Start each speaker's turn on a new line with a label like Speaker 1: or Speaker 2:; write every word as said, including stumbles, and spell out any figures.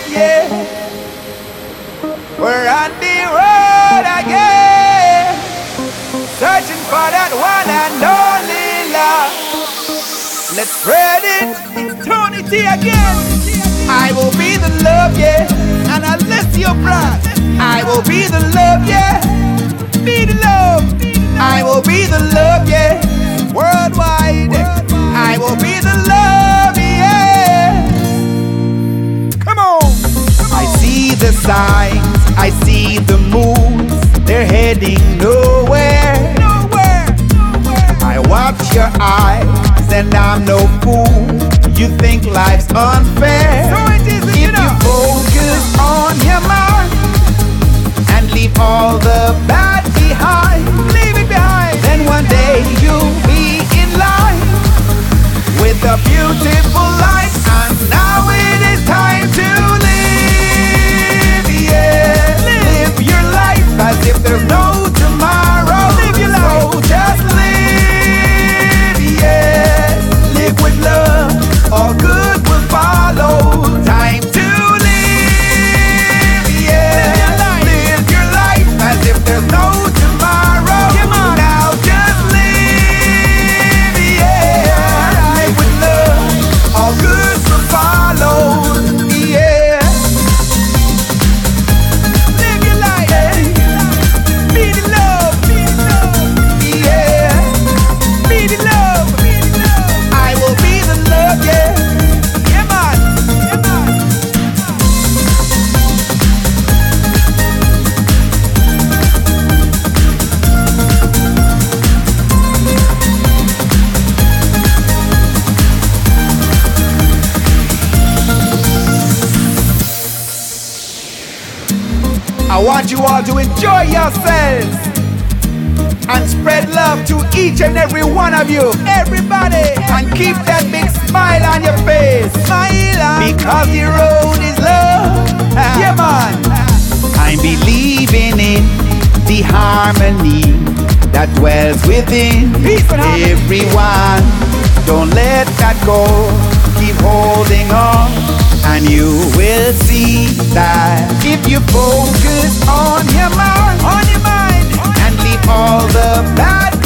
Speaker 1: yeah. We're on the road again, searching for that one and only love. Let's spread it, eternity again. I will be the love, yeah, and unless you're black, I will be the love, yeah. Be the love, I will be the love, yeah. Worldwide, I will be the love, yeah. Come on. I see the signs, I see the moves, they're heading nowhere. Nowhere. I watch your eyes, and I'm no fool. You think life's unfair. So it is, if you, know. You focus on your mind and leave all the bad behind, leave it behind. Then one day you'll be in line with a beautiful life. And now it is time to live, yeah. Live, live your life as if there's no tomorrow. Live your life. So just live, yeah. Live with love. All good will follow. Time to live, yeah. Live your life as if there's no tomorrow. Come on. Now just live, yeah. Live with love. All good will follow, yeah. Live your life, yeah. Be the love, yeah. Be the love. I will be the love, yeah. Yeah, man. Yeah, man. I want you all to enjoy yourselves and spread love to each and every one of you, everybody, and keep that big smile on your face. Smile on, because the road is love. Yeah, man. I'm believing in the harmony that dwells within everyone. Don't let that go. Keep holding on, and you will see that if you focus on your mind, on your mind, and leave all the bad